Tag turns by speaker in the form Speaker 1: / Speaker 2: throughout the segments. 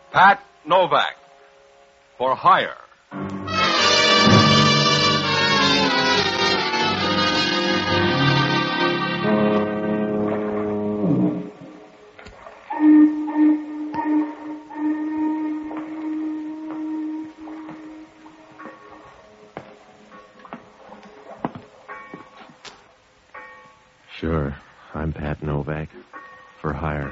Speaker 1: Pat Novak, for hire.
Speaker 2: Sure, I'm Pat Novak, for hire.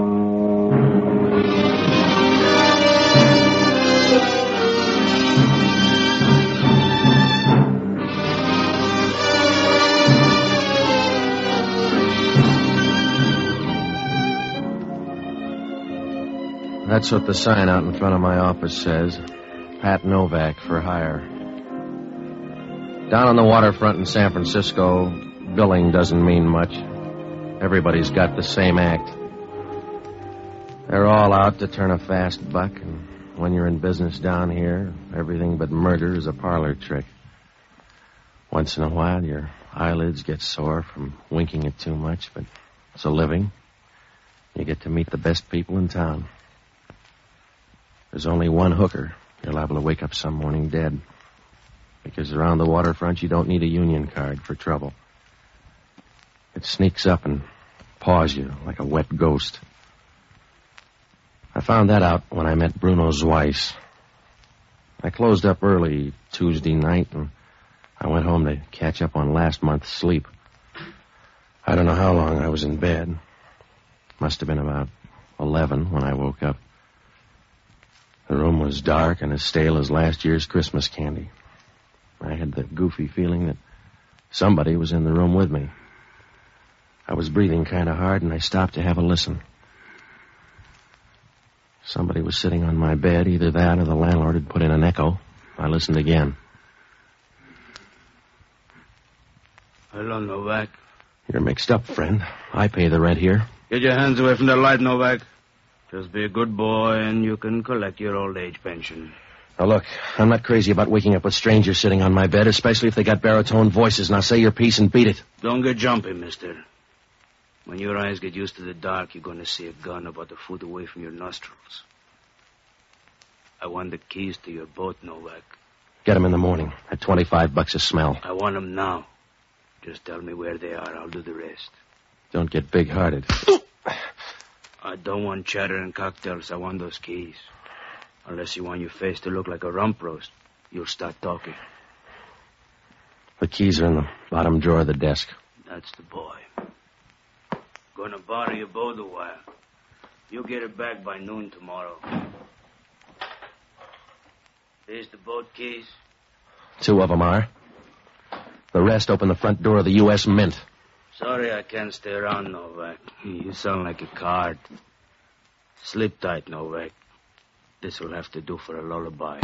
Speaker 2: That's what the sign out in front of my office says. Pat Novak, for hire. Down on the waterfront in San Francisco, billing doesn't mean much. Everybody's got the same act. They're all out to turn a fast buck, and when you're in business down here, everything but murder is a parlor trick. Once in a while, your eyelids get sore from winking it too much, but it's a living. You get to meet the best people in town. There's only one hooker. You're liable to wake up some morning dead. Because around the waterfront, you don't need a union card for trouble. It sneaks up and paws you like a wet ghost. I found that out when I met Bruno Zweiss. I closed up early Tuesday night, and I went home to catch up on last month's sleep. I don't know how long I was in bed. Must have been about 11 when I woke up. The room was dark and as stale as last year's Christmas candy. I had the goofy feeling that somebody was in the room with me. I was breathing kind of hard, and I stopped to have a listen. Somebody was sitting on my bed. Either that or the landlord had put in an echo. I listened again.
Speaker 3: Hello, Novak.
Speaker 2: You're mixed up, friend. I pay the rent here.
Speaker 3: Get your hands away from the light, Novak. Just be a good boy, and you can collect your old age pension.
Speaker 2: Now, look, I'm not crazy about waking up with strangers sitting on my bed, especially if they got baritone voices. Now, say your piece and beat it.
Speaker 3: Don't get jumpy, mister. When your eyes get used to the dark, you're going to see a gun about a foot away from your nostrils. I want the keys to your boat, Novak.
Speaker 2: Get them in the morning at $25 a smell.
Speaker 3: I want them now. Just tell me where they are. I'll do the rest.
Speaker 2: Don't get big-hearted.
Speaker 3: I don't want chatter and cocktails. I want those keys. Unless you want your face to look like a rump roast, you'll start talking.
Speaker 2: The keys are in the bottom drawer of the desk.
Speaker 3: That's the boy. Gonna borrow your boat a while. You'll get it back by noon tomorrow. There's the boat keys.
Speaker 2: 2 of them are. The rest open the front door of the U.S. Mint.
Speaker 3: Sorry I can't stay around, Novak. You sound like a card. Sleep tight, Novak. This will have to do for a lullaby.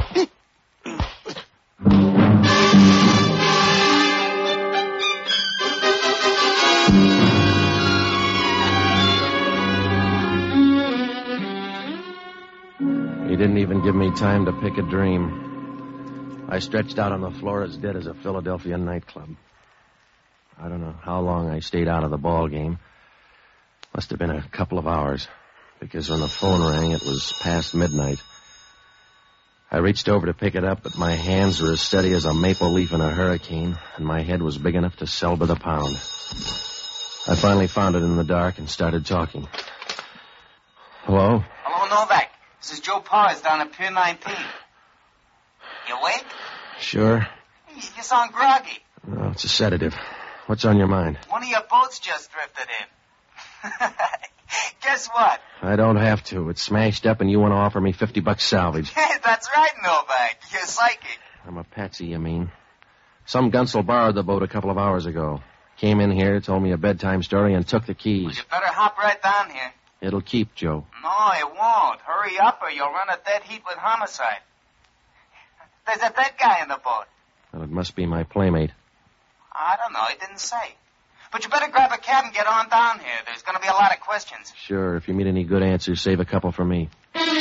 Speaker 2: He didn't even give me time to pick a dream. I stretched out on the floor as dead as a Philadelphia nightclub. I don't know how long I stayed out of the ball game. Must have been a couple of hours, because when the phone rang, it was past midnight. I reached over to pick it up, but my hands were as steady as a maple leaf in a hurricane, and my head was big enough to sell by the pound. I finally found it in the dark and started talking. Hello?
Speaker 4: Hello, Novak. This is Joe Powers down at Pier 19. You awake?
Speaker 2: Sure.
Speaker 4: You sound groggy.
Speaker 2: No, it's a sedative. What's on your mind?
Speaker 4: One of your boats just drifted in. Guess what?
Speaker 2: I don't have to. It's smashed up, and you want to offer me $50 salvage.
Speaker 4: That's right, Novak. You're psychic.
Speaker 2: I'm a patsy, you mean? Some gunsel borrowed the boat a couple of hours ago. Came in here, told me a bedtime story, and took the keys.
Speaker 4: Well, you better hop right down here.
Speaker 2: It'll keep, Joe.
Speaker 4: No, it won't. Hurry up or you'll run a dead heat with homicide. There's a dead guy in the boat.
Speaker 2: Well, it must be my playmate.
Speaker 4: I don't know. He didn't say. But you better grab a cab and get on down here. There's going to be a lot of questions.
Speaker 2: Sure. If you meet any good answers, save a couple for me.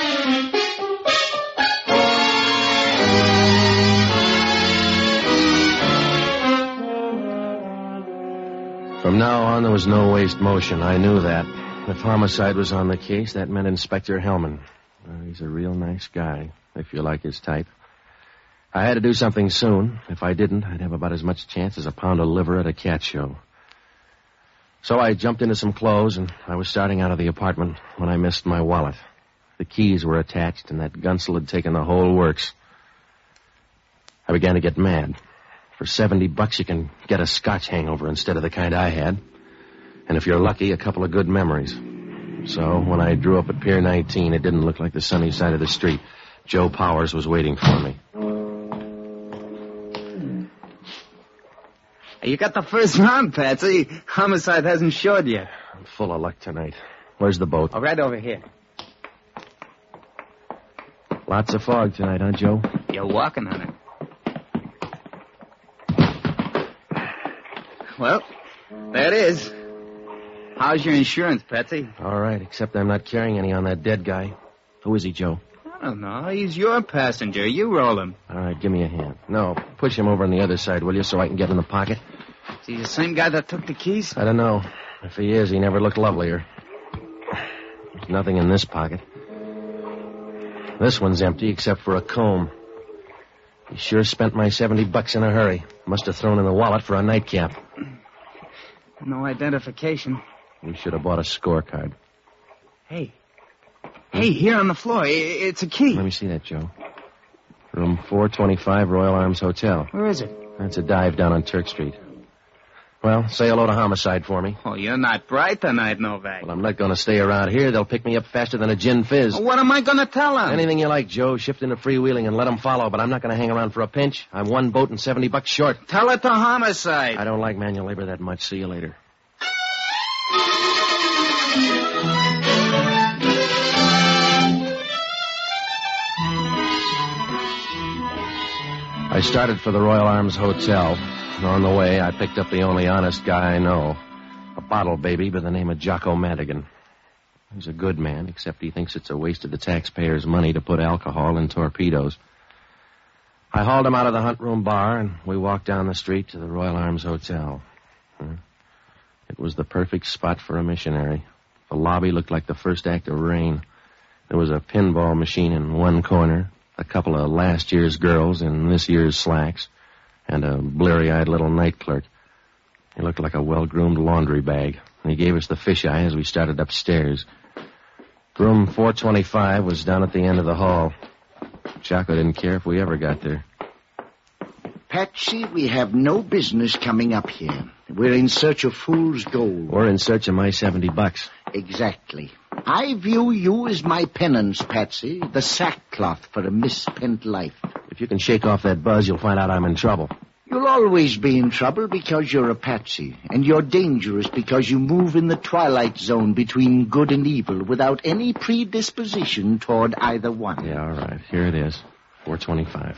Speaker 2: From now on, there was no waste motion. I knew that. If homicide was on the case, that meant Inspector Hellman. He's a real nice guy, if you like his type. I had to do something soon. If I didn't, I'd have about as much chance as a pound of liver at a cat show. So I jumped into some clothes, and I was starting out of the apartment when I missed my wallet. The keys were attached, and that gunsel had taken the whole works. I began to get mad. For $70, you can get a Scotch hangover instead of the kind I had. And if you're lucky, a couple of good memories. So when I drew up at Pier 19, it didn't look like the sunny side of the street. Joe Powers was waiting for me.
Speaker 5: You got the first round, Patsy. Homicide hasn't showed yet.
Speaker 2: I'm full of luck tonight. Where's the boat?
Speaker 5: Oh, right over here.
Speaker 2: Lots of fog tonight, huh, Joe?
Speaker 5: You're walking on it. Well, there it is. How's your insurance, Patsy?
Speaker 2: All right, except I'm not carrying any on that dead guy. Who is he, Joe?
Speaker 5: I don't know. He's your passenger. You roll him.
Speaker 2: All right, give me a hand. No, push him over on the other side, will you, so I can get in the pocket?
Speaker 5: Is he the same guy that took the keys?
Speaker 2: I don't know. If he is, he never looked lovelier. There's nothing in this pocket. This one's empty except for a comb. He sure spent my $70 in a hurry. Must have thrown in the wallet for a nightcap.
Speaker 5: No identification.
Speaker 2: We should have bought a scorecard.
Speaker 5: Hey, here on the floor. It's a key.
Speaker 2: Let me see that, Joe. Room 425, Royal Arms Hotel.
Speaker 5: Where is it?
Speaker 2: That's a dive down on Turk Street. Well, say hello to Homicide for me.
Speaker 5: Oh, you're not bright tonight, Novak.
Speaker 2: Well, I'm not going to stay around here. They'll pick me up faster than a gin fizz.
Speaker 5: What am I going to tell them?
Speaker 2: Anything you like, Joe. Shift into freewheeling and let them follow, but I'm not going to hang around for a pinch. I'm one boat and $70 short.
Speaker 5: Tell it to Homicide.
Speaker 2: I don't like manual labor that much. See you later. I started for the Royal Arms Hotel. And on the way, I picked up the only honest guy I know. A bottle baby by the name of Jocko Madigan. He's a good man, except he thinks it's a waste of the taxpayers' money to put alcohol in torpedoes. I hauled him out of the Hunt Room bar, and we walked down the street to the Royal Arms Hotel. It was the perfect spot for a missionary. The lobby looked like the first act of Rain. There was a pinball machine in one corner, a couple of last year's girls in this year's slacks, and a bleary-eyed little night clerk. He looked like a well-groomed laundry bag, and he gave us the fisheye as we started upstairs. Room 425 was down at the end of the hall. Jocko didn't care if we ever got there.
Speaker 6: Patsy, we have no business coming up here. We're in search of fool's gold.
Speaker 2: We're in search of my $70.
Speaker 6: Exactly. I view you as my penance, Patsy, the sackcloth for a misspent life.
Speaker 2: If you can shake off that buzz, you'll find out I'm in trouble.
Speaker 6: You'll always be in trouble because you're a patsy, and you're dangerous because you move in the twilight zone between good and evil without any predisposition toward either one.
Speaker 2: Yeah, all right. Here it is. 425.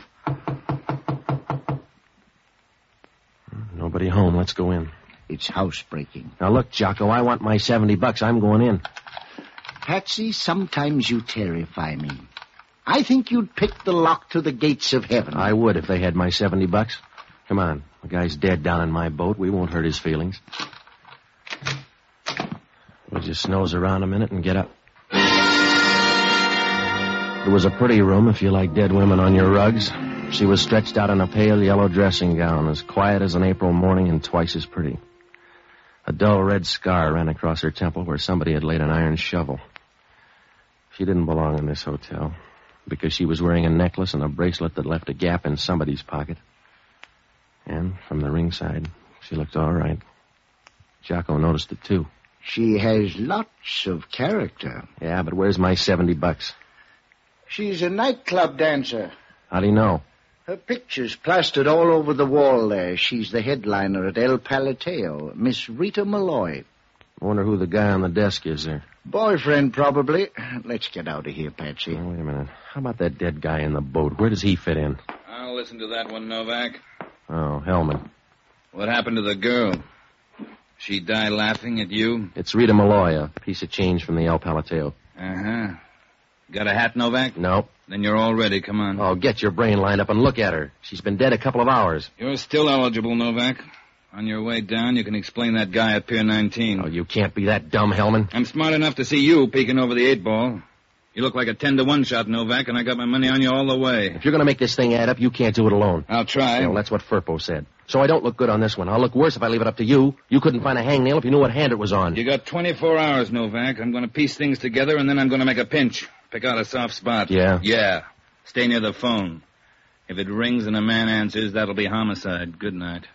Speaker 2: Nobody home. Let's go in.
Speaker 6: It's housebreaking.
Speaker 2: Now, look, Jocko, I want my $70. I'm going in.
Speaker 6: Patsy, sometimes you terrify me. I think you'd pick the lock to the gates of heaven.
Speaker 2: I would if they had my $70. Come on. The guy's dead down in my boat. We won't hurt his feelings. We'll just nose around a minute and get up. It was a pretty room if you like dead women on your rugs. She was stretched out in a pale yellow dressing gown, as quiet as an April morning and twice as pretty. A dull red scar ran across her temple where somebody had laid an iron shovel. She didn't belong in this hotel because she was wearing a necklace and a bracelet that left a gap in somebody's pocket. And from the ringside, she looked all right. Jocko noticed it, too.
Speaker 6: She has lots of character.
Speaker 2: Yeah, but where's my $70?
Speaker 6: She's a nightclub dancer.
Speaker 2: How do you know?
Speaker 6: Her picture's plastered all over the wall there. She's the headliner at El Palateo, Miss Rita Malloy.
Speaker 2: I wonder who the guy on the desk is there.
Speaker 6: Boyfriend, probably. Let's get out of here, Patsy.
Speaker 2: Oh, wait a minute. How about that dead guy in the boat? Where does he fit in?
Speaker 7: I'll listen to that one, Novak.
Speaker 2: Oh, Hellman.
Speaker 7: What happened to the girl? She die laughing at you?
Speaker 2: It's Rita Malloy, a piece of change from the El Palateo.
Speaker 7: Uh-huh. Got a hat, Novak?
Speaker 2: Nope.
Speaker 7: Then you're all ready. Come on.
Speaker 2: Oh, get your brain lined up and look at her. She's been dead a couple of hours.
Speaker 7: You're still eligible, Novak. On your way down, you can explain that guy at Pier 19.
Speaker 2: Oh, you can't be that dumb, Hellman.
Speaker 7: I'm smart enough to see you peeking over the 8-ball. You look like a 10-to-1 shot, Novak, and I got my money on you all the way.
Speaker 2: If you're going to make this thing add up, you can't do it alone.
Speaker 7: I'll try.
Speaker 2: Well, that's what Firpo said. So I don't look good on this one. I'll look worse if I leave it up to you. You couldn't find a hangnail if you knew what hand it was on.
Speaker 7: You got 24 hours, Novak. I'm going to piece things together, and then I'm going to make a pinch. Pick out a soft spot.
Speaker 2: Yeah?
Speaker 7: Yeah. Stay near the phone. If it rings and a man answers, that'll be homicide. Good night.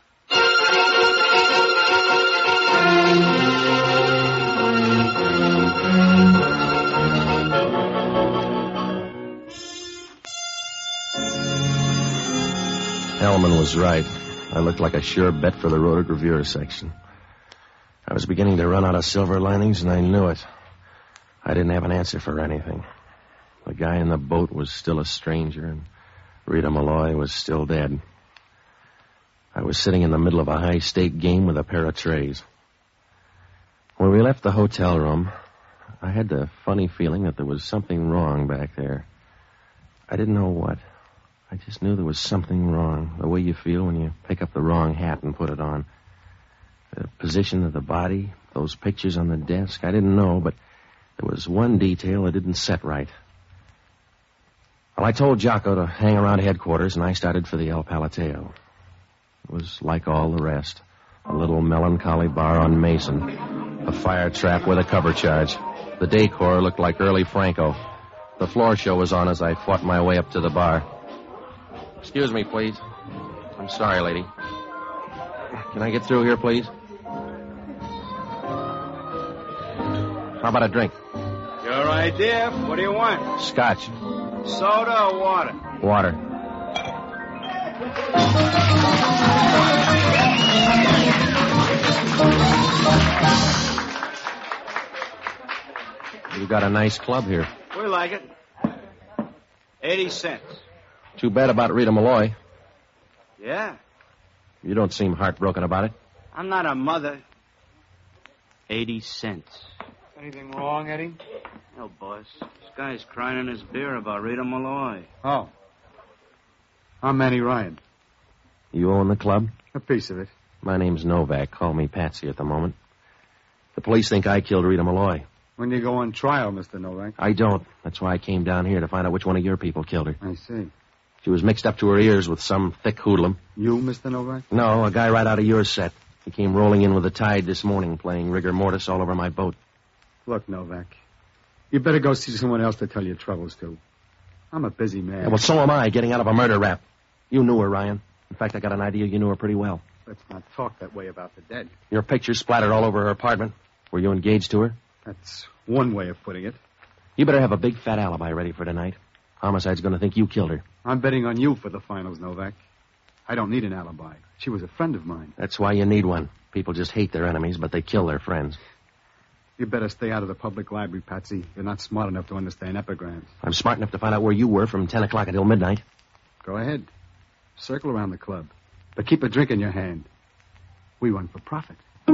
Speaker 2: Hellman was right. I looked like a sure bet for the rotogravure section. I was beginning to run out of silver linings, and I knew it. I didn't have an answer for anything. The guy in the boat was still a stranger, and Rita Malloy was still dead. I was sitting in the middle of a high-stake game with a pair of trays. When we left the hotel room, I had the funny feeling that there was something wrong back there. I didn't know what. I just knew there was something wrong, the way you feel when you pick up the wrong hat and put it on. The position of the body, those pictures on the desk, I didn't know, but there was one detail that didn't set right. Well, I told Jocko to hang around headquarters, and I started for the El Palateo. It was like all the rest. A little melancholy bar on Mason, a fire trap with a cover charge. The decor looked like early Franco. The floor show was on as I fought my way up to the bar. Excuse me, please. I'm sorry, lady. Can I get through here, please? How about a drink?
Speaker 5: Your idea. What do you want?
Speaker 2: Scotch.
Speaker 5: Soda or water?
Speaker 2: Water. You got a nice club here.
Speaker 5: We like it. 80 cents.
Speaker 2: Too bad about Rita Malloy.
Speaker 5: Yeah.
Speaker 2: You don't seem heartbroken about it.
Speaker 5: I'm not a mother. 80 cents.
Speaker 8: Anything wrong, Eddie?
Speaker 3: No, boss. This guy's crying in his beer about Rita Malloy.
Speaker 8: Oh. I'm Manny Ryan.
Speaker 2: You own the club?
Speaker 8: A piece of it.
Speaker 2: My name's Novak. Call me Patsy at the moment. The police think I killed Rita Malloy.
Speaker 8: When you go on trial, Mr. Novak?
Speaker 2: I don't. That's why I came down here, to find out which one of your people killed her.
Speaker 8: I see.
Speaker 2: She was mixed up to her ears with some thick hoodlum.
Speaker 8: You, Mr. Novak?
Speaker 2: No, a guy right out of your set. He came rolling in with the tide this morning, playing rigor mortis all over my boat.
Speaker 8: Look, Novak, you better go see someone else to tell your troubles to. I'm a busy man.
Speaker 2: Yeah, well, so am I, getting out of a murder rap. You knew her, Ryan. In fact, I got an idea you knew her pretty well.
Speaker 8: Let's not talk that way about the dead.
Speaker 2: Your picture splattered all over her apartment. Were you engaged to her?
Speaker 8: That's one way of putting it.
Speaker 2: You better have a big fat alibi ready for tonight. Homicide's going to think you killed her.
Speaker 8: I'm betting on you for the finals, Novak. I don't need an alibi. She was a friend of mine.
Speaker 2: That's why you need one. People just hate their enemies, but they kill their friends.
Speaker 8: You better stay out of the public library, Patsy. You're not smart enough to understand epigrams.
Speaker 2: I'm smart enough to find out where you were from 10 o'clock until midnight.
Speaker 8: Go ahead. Circle around the club. But keep a drink in your hand. We run for profit.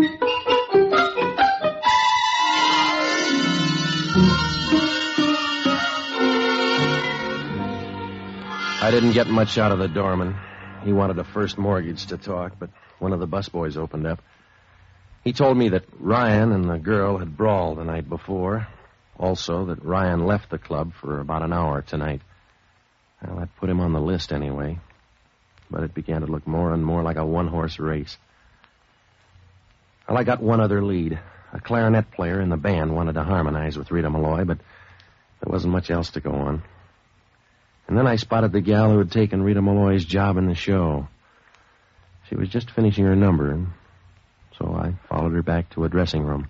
Speaker 2: I didn't get much out of the doorman. He wanted a first mortgage to talk, but one of the busboys opened up. He told me that Ryan and the girl had brawled the night before. Also, that Ryan left the club for about an hour tonight. Well, that put him on the list anyway. But it began to look more and more like a one-horse race. Well, I got one other lead. A clarinet player in the band wanted to harmonize with Rita Malloy, but there wasn't much else to go on. And then I spotted the gal who had taken Rita Malloy's job in the show. She was just finishing her number, and so I followed her back to a dressing room.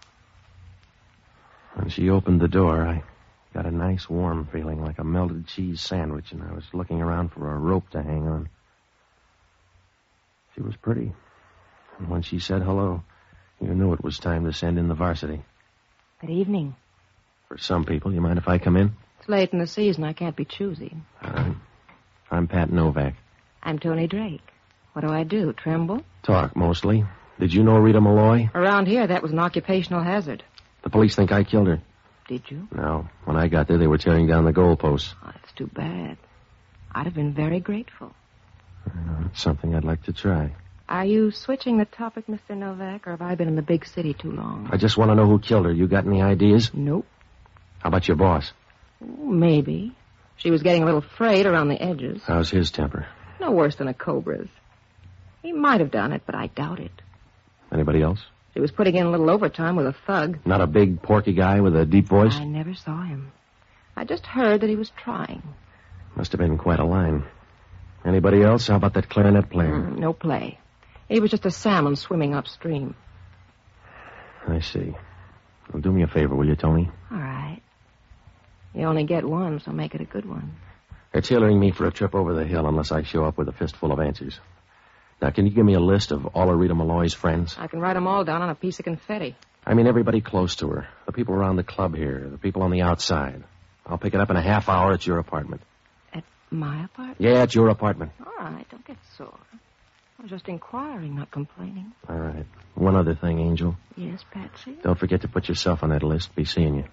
Speaker 2: When she opened the door, I got a nice warm feeling like a melted cheese sandwich, and I was looking around for a rope to hang on. She was pretty. And when she said hello, you knew it was time to send in the varsity.
Speaker 9: Good evening.
Speaker 2: For some people, you mind if I come in?
Speaker 9: It's late in the season. I can't be choosy.
Speaker 2: All right. I'm Pat Novak.
Speaker 9: I'm Tony Drake. What do I do? Tremble?
Speaker 2: Talk, mostly. Did you know Rita Malloy?
Speaker 9: Around here, that was an occupational hazard.
Speaker 2: The police think I killed her.
Speaker 9: Did you?
Speaker 2: No. When I got there, they were tearing down the goalposts.
Speaker 9: Oh, that's too bad. I'd have been very grateful.
Speaker 2: It's something I'd like to try.
Speaker 9: Are you switching the topic, Mr. Novak, or have I been in the big city too long?
Speaker 2: I just want to know who killed her. You got any ideas?
Speaker 9: Nope.
Speaker 2: How about your boss?
Speaker 9: Maybe. She was getting a little frayed around the edges.
Speaker 2: How's his temper?
Speaker 9: No worse than a cobra's. He might have done it, but I doubt it.
Speaker 2: Anybody else?
Speaker 9: She was putting in a little overtime with a thug.
Speaker 2: Not a big, porky guy with a deep voice?
Speaker 9: I never saw him. I just heard that he was trying.
Speaker 2: Must have been quite a line. Anybody else? How about that clarinet player?
Speaker 9: No play. He was just a salmon swimming upstream.
Speaker 2: I see. Well, do me a favor, will you, Tony?
Speaker 9: All right. You only get one, so make it a good one.
Speaker 2: They're tailoring me for a trip over the hill unless I show up with a fistful of answers. Now, can you give me a list of all of Rita Malloy's friends?
Speaker 9: I can write them all down on a piece of confetti.
Speaker 2: I mean everybody close to her. The people around the club here. The people on the outside. I'll pick it up in a half hour at your apartment.
Speaker 9: At my apartment?
Speaker 2: Yeah, at your apartment.
Speaker 9: All right, don't get sore. I was just inquiring, not complaining.
Speaker 2: All right. One other thing, Angel.
Speaker 9: Yes, Patsy?
Speaker 2: Don't forget to put yourself on that list. Be seeing you.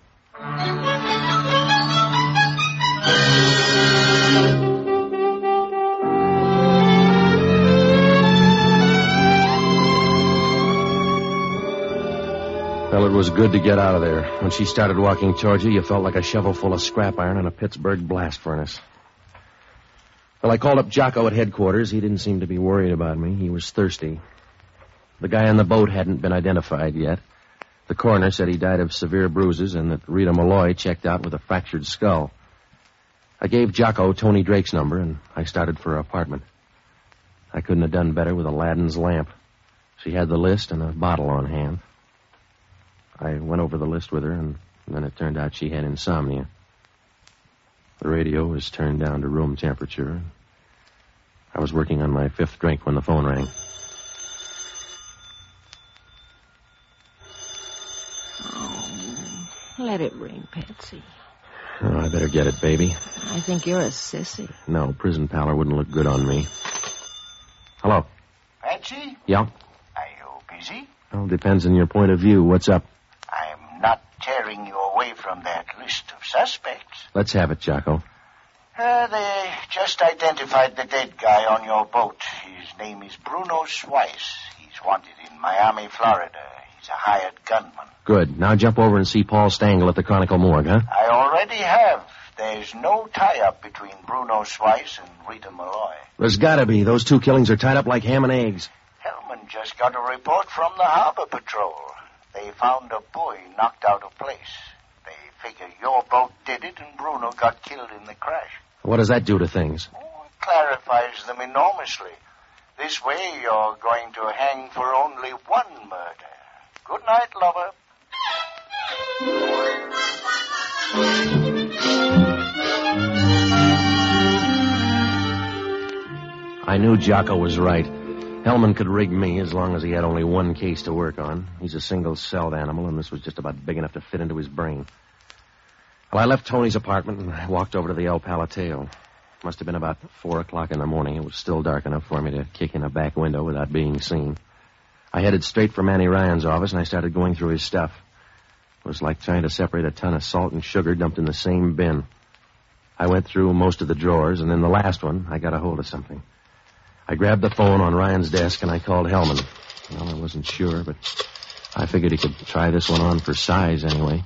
Speaker 2: Well, it was good to get out of there. When she started walking towards you felt like a shovel full of scrap iron in a Pittsburgh blast furnace. Well, I called up Jocko at headquarters. He didn't seem to be worried about me. He was thirsty. The guy on the boat hadn't been identified yet. The coroner said he died of severe bruises and that Rita Malloy checked out with a fractured skull. I gave Jocko Tony Drake's number, and I started for her apartment. I couldn't have done better with Aladdin's lamp. She had the list and a bottle on hand. I went over the list with her, and then it turned out she had insomnia. The radio was turned down to room temperature. I was working on my fifth drink when the phone rang.
Speaker 9: Oh, let it ring, Patsy.
Speaker 2: Oh, I better get it, baby.
Speaker 9: I think you're a sissy.
Speaker 2: No, prison pallor wouldn't look good on me. Hello.
Speaker 6: Patsy?
Speaker 2: Yeah?
Speaker 6: Are you busy?
Speaker 2: Well, depends on your point of view. What's up?
Speaker 6: I'm not tearing you away from that list of suspects.
Speaker 2: Let's have it, Jocko.
Speaker 6: They just identified the dead guy on your boat. His name is Bruno Swice. He's wanted in Miami, Florida. He's a hired gunman.
Speaker 2: Good. Now jump over and see Paul Stangl at the Chronicle Morgue, huh?
Speaker 6: I already have. There's no tie-up between Bruno Swice and Rita Malloy.
Speaker 2: There's gotta be. Those two killings are tied up like ham and eggs.
Speaker 6: Hellman just got a report from the Harbor Patrol. They found a buoy knocked out of place. They figure your boat did it and Bruno got killed in the crash.
Speaker 2: What does that do to things?
Speaker 6: Oh, it clarifies them enormously. This way you're going to hang for only one murder. Good night, lover.
Speaker 2: I knew Jocko was right. Hellman could rig me as long as he had only one case to work on. He's a single-celled animal, and this was just about big enough to fit into his brain. Well, I left Tony's apartment and I walked over to the El Palateo. Must have been about 4 o'clock in the morning. It was still dark enough for me to kick in a back window without being seen. I headed straight for Manny Ryan's office, and I started going through his stuff. It was like trying to separate a ton of salt and sugar dumped in the same bin. I went through most of the drawers, and in the last one, I got a hold of something. I grabbed the phone on Ryan's desk, and I called Hellman. Well, I wasn't sure, but I figured he could try this one on for size anyway.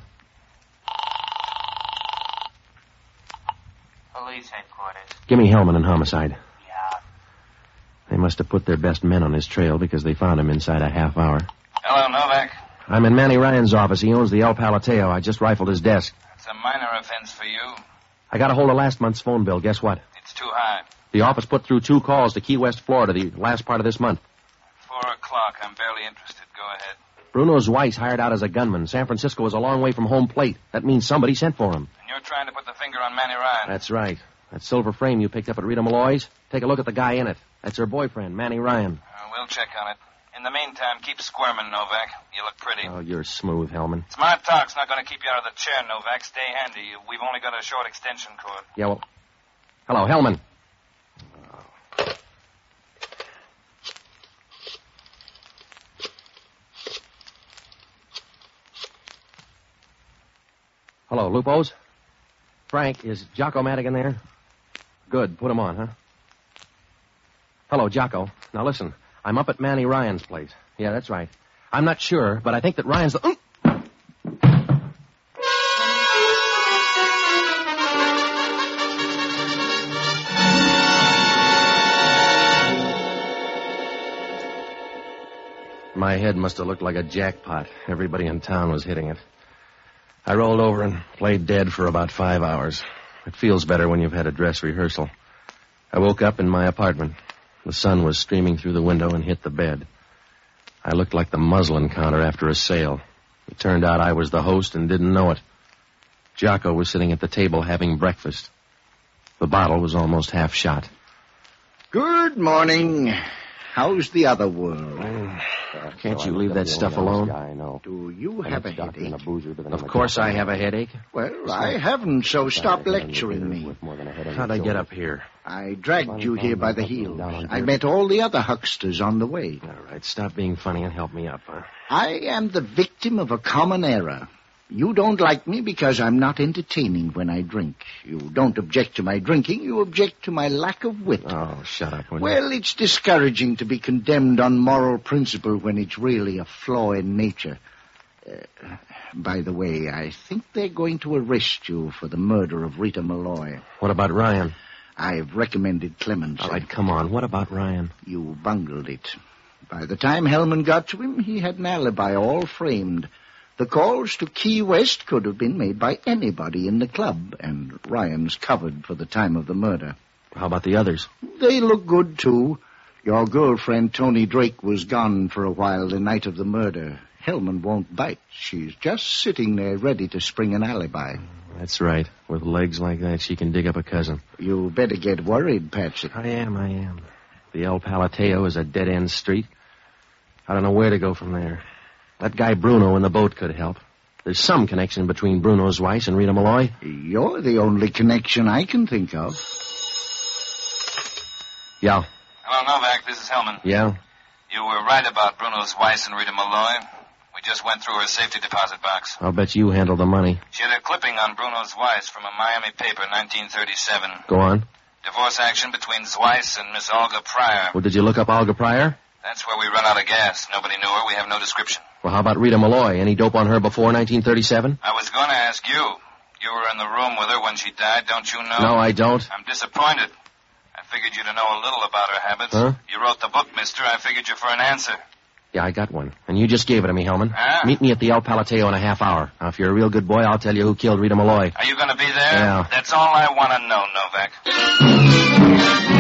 Speaker 4: Police headquarters.
Speaker 2: Give me Hellman and Homicide.
Speaker 4: Yeah.
Speaker 2: They must have put their best men on his trail because they found him inside a half hour.
Speaker 7: Hello, Novak.
Speaker 2: I'm in Manny Ryan's office. He owns the El Palateo. I just rifled his desk.
Speaker 7: It's a minor offense for you.
Speaker 2: I got a hold of last month's phone bill. Guess what?
Speaker 7: It's too high.
Speaker 2: The office put through 2 calls to Key West, Florida, the last part of this month.
Speaker 7: 4 o'clock. I'm barely interested. Go ahead.
Speaker 2: Bruno's Weiss hired out as a gunman. San Francisco is a long way from home plate. That means somebody sent for him.
Speaker 7: And you're trying to put the finger on Manny Ryan.
Speaker 2: That's right. That silver frame you picked up at Rita Malloy's, take a look at the guy in it. That's her boyfriend, Manny Ryan.
Speaker 7: We'll check on it. In the meantime, keep squirming, Novak. You look pretty.
Speaker 2: Oh, you're smooth, Hellman.
Speaker 7: Smart talk's not going to keep you out of the chair, Novak. Stay handy. We've only got a short extension cord.
Speaker 2: Yeah, well... Hello, Hellman. Hello, Lupo's? Frank, is Jocko Madigan there? Good, put him on, huh? Hello, Jocko. Now listen, I'm up at Manny Ryan's place. Yeah, that's right. I'm not sure, but I think that Ryan's the... My head must have looked like a jackpot. Everybody in town was hitting it. I rolled over and played dead for about 5 hours. It feels better when you've had a dress rehearsal. I woke up in my apartment. The sun was streaming through the window and hit the bed. I looked like the muslin counter after a sale. It turned out I was the host and didn't know it. Jocko was sitting at the table having breakfast. The bottle was almost half shot.
Speaker 6: Good morning. How's the other world?
Speaker 2: Can't you leave that stuff alone?
Speaker 6: Do you have a headache?
Speaker 2: Of course I have a headache.
Speaker 6: Well, I haven't, so stop lecturing me.
Speaker 2: How'd I get up here?
Speaker 6: I dragged you here by the heels. I met all the other hucksters on the way.
Speaker 2: All right, stop being funny and help me up, huh?
Speaker 6: I am the victim of a common error. You don't like me because I'm not entertaining when I drink. You don't object to my drinking. You object to my lack of wit.
Speaker 2: Oh, shut up.
Speaker 6: Well, it's discouraging to be condemned on moral principle when it's really a flaw in nature. By the way, I think they're going to arrest you for the murder of Rita Malloy.
Speaker 2: What about Ryan?
Speaker 6: I've recommended clemency.
Speaker 2: All right, come on. What about Ryan?
Speaker 6: You bungled it. By the time Hellman got to him, he had an alibi all framed. The calls to Key West could have been made by anybody in the club, and Ryan's covered for the time of the murder.
Speaker 2: How about the others?
Speaker 6: They look good, too. Your girlfriend, Tony Drake, was gone for a while the night of the murder. Hellman won't bite. She's just sitting there ready to spring an alibi.
Speaker 2: That's right. With legs like that, she can dig up a cousin.
Speaker 6: You better get worried, Patsy.
Speaker 2: I am. The El Palateo is a dead-end street. I don't know where to go from there. That guy Bruno in the boat could help. There's some connection between Bruno's Weiss and Rita Malloy.
Speaker 6: You're the only connection I can think of.
Speaker 2: Yeah.
Speaker 10: Hello, Novak. This is Hellman.
Speaker 2: Yeah?
Speaker 10: You were right about Bruno's Weiss and Rita Malloy. We just went through her safety deposit box.
Speaker 2: I'll bet you handle the money.
Speaker 10: She had a clipping on Bruno's Weiss from a Miami paper, 1937.
Speaker 2: Go on.
Speaker 10: Divorce action between Weiss and Miss Olga Pryor.
Speaker 2: Well, did you look up Olga Pryor?
Speaker 10: That's where we run out of gas. Nobody knew her. We have no description.
Speaker 2: Well, how about Rita Malloy? Any dope on her before 1937?
Speaker 10: I was going to ask you. You were in the room with her when she died, don't you know?
Speaker 2: No, I don't.
Speaker 10: I'm disappointed. I figured you to know a little about her habits.
Speaker 2: Huh?
Speaker 10: You wrote the book, mister. I figured you for an answer.
Speaker 2: Yeah, I got one. And you just gave it to me, Hellman.
Speaker 10: Ah.
Speaker 2: Meet me at the El Palateo in a half hour. Now, if you're a real good boy, I'll tell you who killed Rita Malloy.
Speaker 10: Are you going to be there?
Speaker 2: Yeah.
Speaker 10: That's all I want to know, Novak.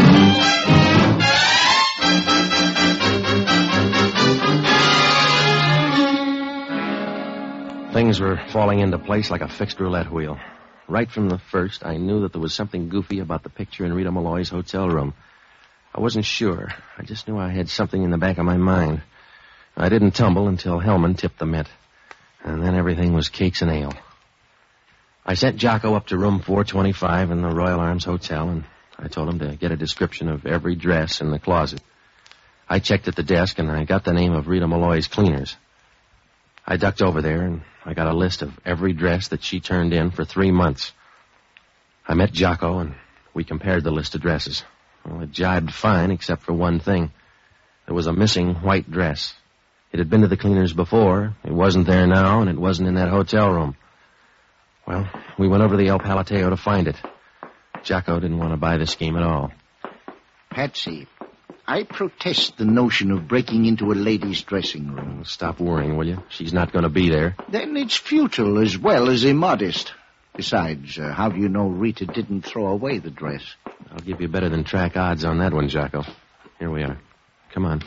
Speaker 2: Things were falling into place like a fixed roulette wheel. Right from the first, I knew that there was something goofy about the picture in Rita Malloy's hotel room. I wasn't sure. I just knew I had something in the back of my mind. I didn't tumble until Hellman tipped the mint. And then everything was cakes and ale. I sent Jocko up to room 425 in the Royal Arms Hotel, and I told him to get a description of every dress in the closet. I checked at the desk, and I got the name of Rita Malloy's cleaners. I ducked over there, and I got a list of every dress that she turned in for 3 months. I met Jocko, and we compared the list of dresses. Well, it jibed fine, except for one thing. There was a missing white dress. It had been to the cleaners before. It wasn't there now, and it wasn't in that hotel room. Well, we went over to the El Palateo to find it. Jocko didn't want to buy the scheme at all.
Speaker 6: Patsy, I protest the notion of breaking into a lady's dressing room.
Speaker 2: Stop worrying, will you? She's not going to be there.
Speaker 6: Then it's futile as well as immodest. Besides, how do you know Rita didn't throw away the dress?
Speaker 2: I'll give you better than track odds on that one, Jocko. Here we are. Come on.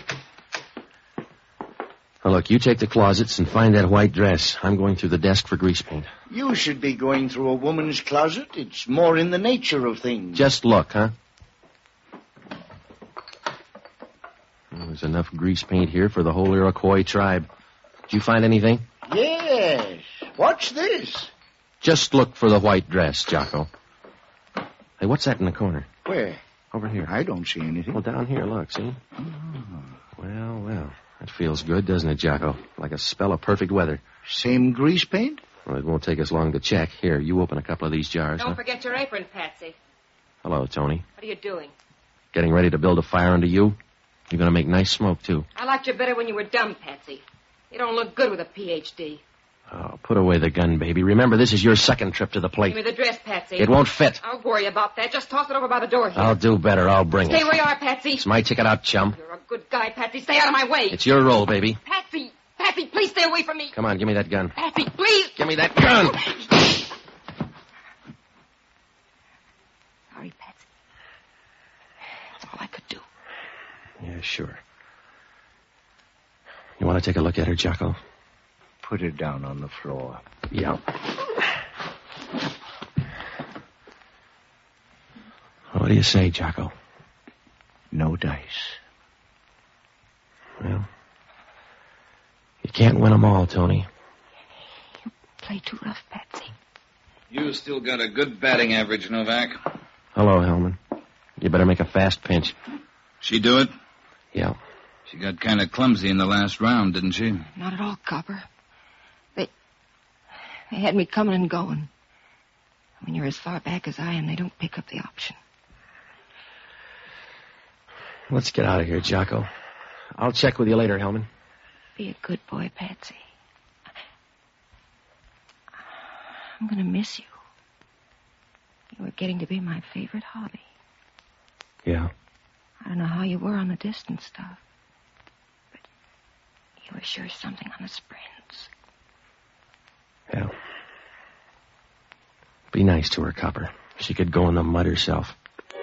Speaker 2: Now, look, you take the closets and find that white dress. I'm going through the desk for grease paint.
Speaker 6: You should be going through a woman's closet. It's more in the nature of things.
Speaker 2: Just look, huh? Well, there's enough grease paint here for the whole Iroquois tribe. Did you find anything?
Speaker 6: Yes. What's this?
Speaker 2: Just look for the white dress, Jocko. Hey, what's that in the corner?
Speaker 6: Where?
Speaker 2: Over here.
Speaker 6: I don't see anything.
Speaker 2: Well, down here, look, see?
Speaker 6: Oh.
Speaker 2: Well. That feels good, doesn't it, Jocko? Like a spell of perfect weather.
Speaker 6: Same grease paint?
Speaker 2: Well, it won't take us long to check. Here, you open a couple of these jars.
Speaker 9: Don't forget your apron, Patsy.
Speaker 2: Hello, Tony.
Speaker 9: What are you doing?
Speaker 2: Getting ready to build a fire under you? You're going to make nice smoke, too.
Speaker 9: I liked you better when you were dumb, Patsy. You don't look good with a Ph.D.
Speaker 2: Oh, put away the gun, baby. Remember, this is your second trip to the plate.
Speaker 9: Give me the dress, Patsy.
Speaker 2: It won't fit.
Speaker 9: I'll worry about that. Just toss it over by the door here.
Speaker 2: I'll do better. I'll bring it.
Speaker 9: Stay where you are, Patsy.
Speaker 2: It's my ticket out, chum.
Speaker 9: You're a good guy, Patsy. Stay out of my way.
Speaker 2: It's your role, baby.
Speaker 9: Patsy, please stay away from me.
Speaker 2: Come on, give me that gun.
Speaker 9: Patsy, please.
Speaker 2: Give me that gun.
Speaker 9: Sorry, Patsy. That's all I could do.
Speaker 2: Yeah, sure. You want to take a look at her, Jocko?
Speaker 6: Put her down on the floor.
Speaker 2: Yeah. What do you say, Jocko?
Speaker 6: No dice.
Speaker 2: Well, you can't win them all, Tony.
Speaker 9: You play too rough, Patsy.
Speaker 7: You still got a good batting average, Novak.
Speaker 2: Hello, Hellman. You better make a fast pinch.
Speaker 7: She do it?
Speaker 2: Yeah.
Speaker 7: She got kind of clumsy in the last round, didn't she?
Speaker 9: Not at all, Copper. They had me coming and going. When you're as far back as I am, they don't pick up the option.
Speaker 2: Let's get out of here, Jocko. I'll check with you later, Hellman.
Speaker 9: Be a good boy, Patsy. I'm going to miss you. You were getting to be my favorite hobby.
Speaker 2: Yeah.
Speaker 9: I don't know how you were on the distance stuff, but you were sure something on the sprints.
Speaker 2: Yeah. Be nice to her, Copper. She could go in the mud herself.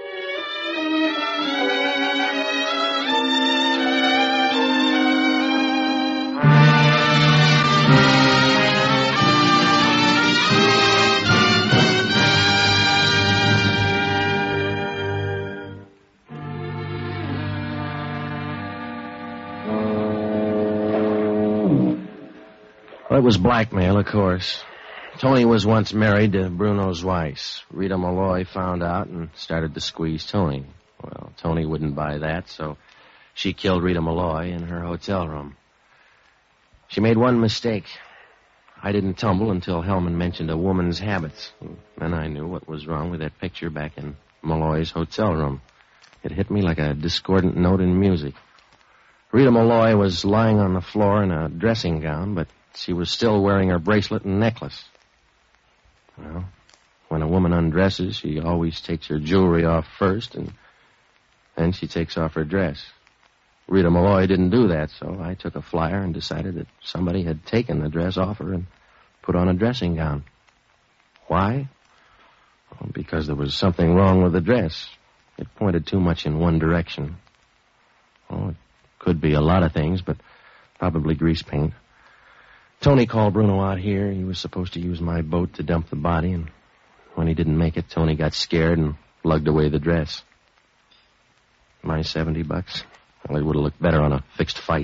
Speaker 2: Well, it was blackmail, of course. Tony was once married to Bruno Weiss. Rita Malloy found out and started to squeeze Tony. Well, Tony wouldn't buy that, so she killed Rita Malloy in her hotel room. She made one mistake. I didn't tumble until Hellman mentioned a woman's habits. Then I knew what was wrong with that picture back in Malloy's hotel room. It hit me like a discordant note in music. Rita Malloy was lying on the floor in a dressing gown, but she was still wearing her bracelet and necklace. Well, when a woman undresses, she always takes her jewelry off first, and then she takes off her dress. Rita Malloy didn't do that, so I took a flyer and decided that somebody had taken the dress off her and put on a dressing gown. Why? Well, because there was something wrong with the dress. It pointed too much in one direction. Oh, it could be a lot of things, but probably grease paint. Tony called Bruno out here. He was supposed to use my boat to dump the body, and when he didn't make it, Tony got scared and lugged away the dress. My $70? Well, it would have looked better on a fixed fight.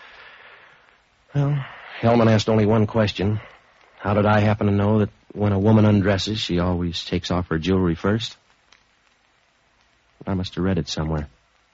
Speaker 2: Well, Hellman asked only one question. How did I happen to know that when a woman undresses, she always takes off her jewelry first? I must have read it somewhere.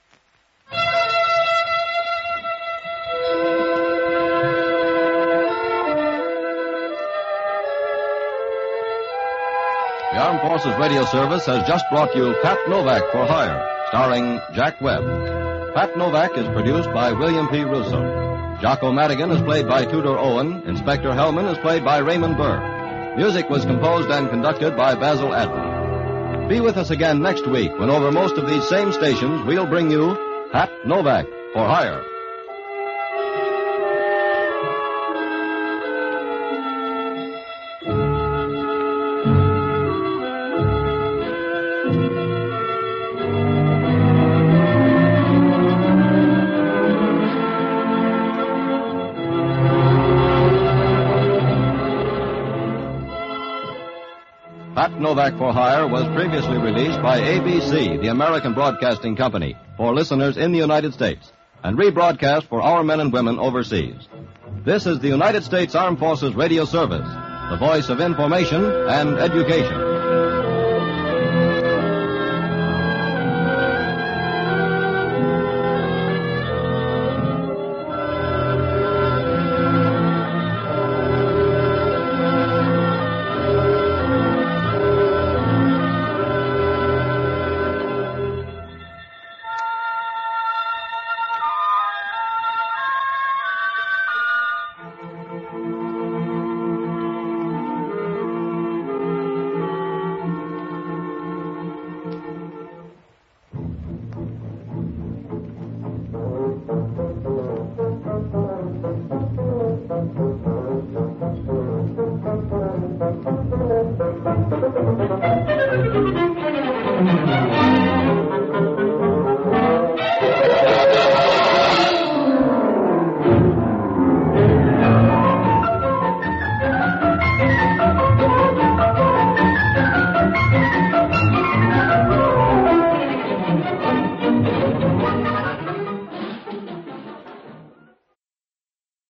Speaker 11: The Armed Forces Radio Service has just brought you Pat Novak for Hire, starring Jack Webb. Pat Novak is produced by William P. Russo. Jocko Madigan is played by Tudor Owen. Inspector Hellman is played by Raymond Burr. Music was composed and conducted by Basil Adler. Be with us again next week when over most of these same stations we'll bring you Pat Novak for Hire. Pat Novak for Hire was previously released by ABC, the American Broadcasting Company, for listeners in the United States, and rebroadcast for our men and women overseas. This is the United States Armed Forces Radio Service, the voice of information and education.